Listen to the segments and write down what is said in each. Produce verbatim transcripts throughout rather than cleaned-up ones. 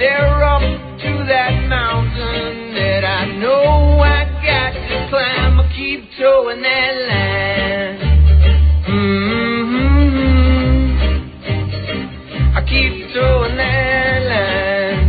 stare up to that mountain that I know I got to climb. I keep towing that line. Mm-hmm. I keep towing that line.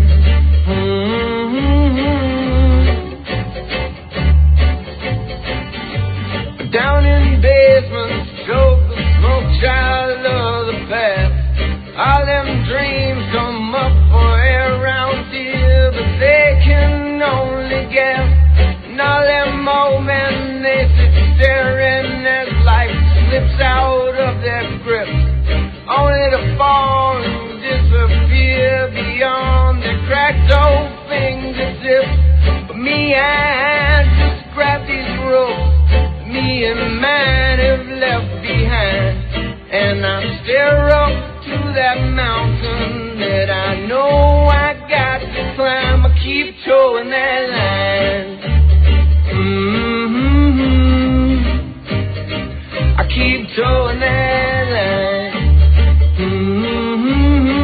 Mm-hmm. Down in basements, choke the smoke child of the past. All them dreams come up for air around here, but they can only guess. And all them old men, they sit staring as life slips out of their grip, only to fall and disappear beyond their cracked old fingertips. But me, I just grab these ropes me and mine have left behind, and I stare up to that mountain that I know I got to climb. I keep towing that line. Mm-hmm. I keep towing that line. Mm-hmm.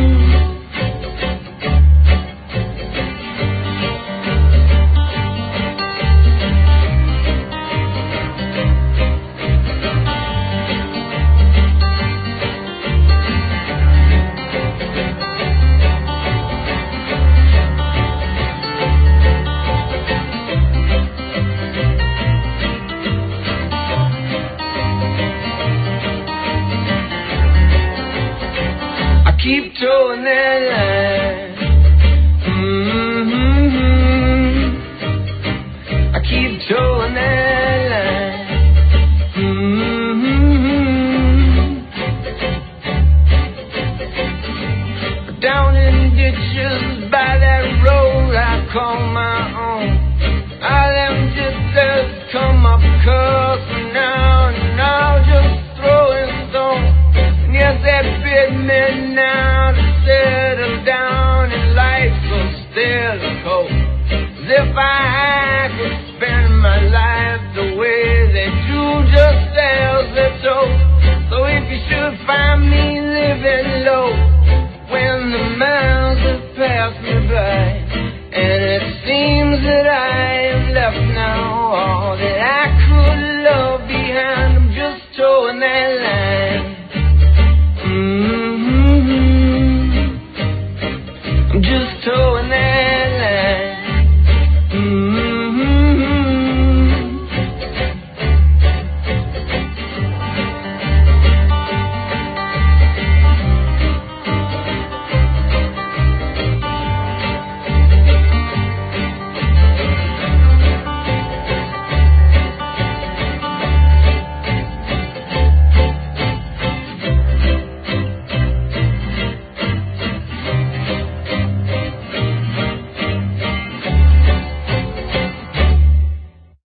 Keep towing that line. Mm-hmm. I keep towing that line. Mm-hmm. Down in ditches by that road I call my own, all them jitters come up, come